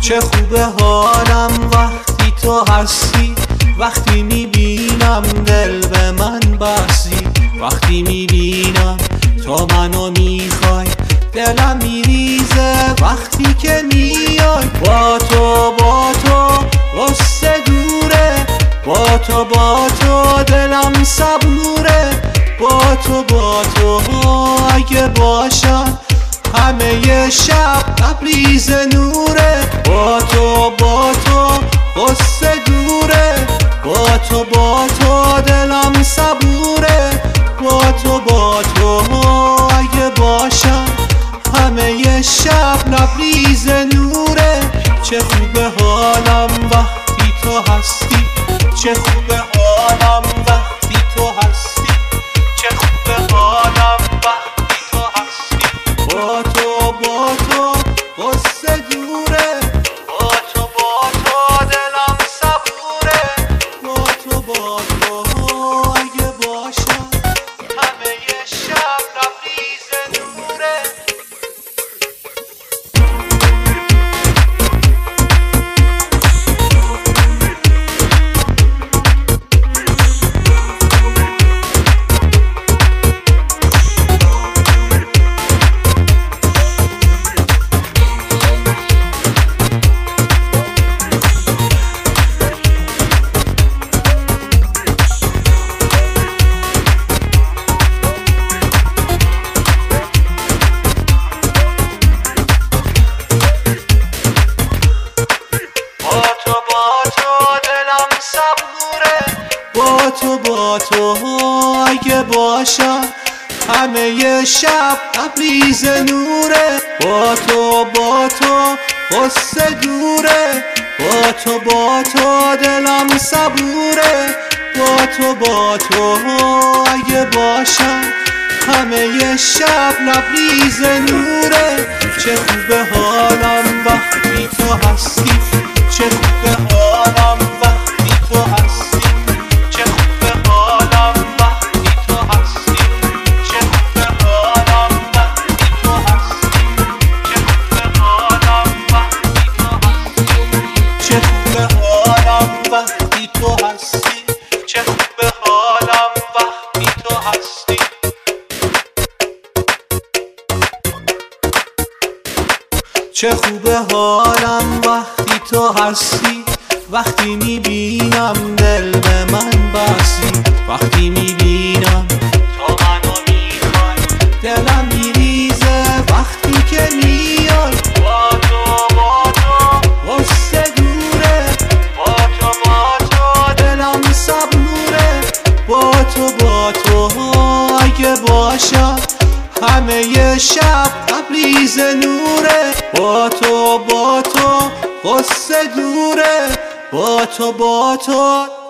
چه خوبه حالم وقتی تو هستی، وقتی میبینم دل به من بستی، وقتی میبینم تو منو میخوای دلم میریزه، وقتی که میای با تو غصه دوره، با تو دلم صبوره، با تو اگه باشم همه شب تبریز نوره، با تو غصه دوره، با تو دلم صبوره، با تو اگه باشم همه شب لبریز نوره. چه خوبه حالم وقتی تو هستی، چه خوبه حالم وقتی تو هستی، چه خوبه حالم وقتی تو هستی، با تو غصه دوره، با تو دلم صبوره، با تو اگه باشم همه شب لبریز نوره. با تو اگه باشم همه شب تبریز نوره، با تو غصه دوره، با تو دلم صبوره، با تو اگه باشم همه شب لبریز نوره. چه خوبه حالم وقتی تو هستی، چه خوبه حالم وقتی تو هستی، چه خوبه حالم وقتی تو هستی، چه خوبه حالم وقتی تو هستی، چه خوبه حالم وقتی تو هستی، چه خوبه حالم وقتی تو هستی، چه خوبه حالم وقتی تو هستی. چه خوبه حالم وقتی تو هستی، وقتی میبینم دل به من بستی، وقتی میبینم تو منو میخوای دلم میریزه، وقتی که میای با تو غصه دوره، با تو دلم صبوره، با تو اگه باشم همه شب تبریز نوره، با تو غصه دوره، با تو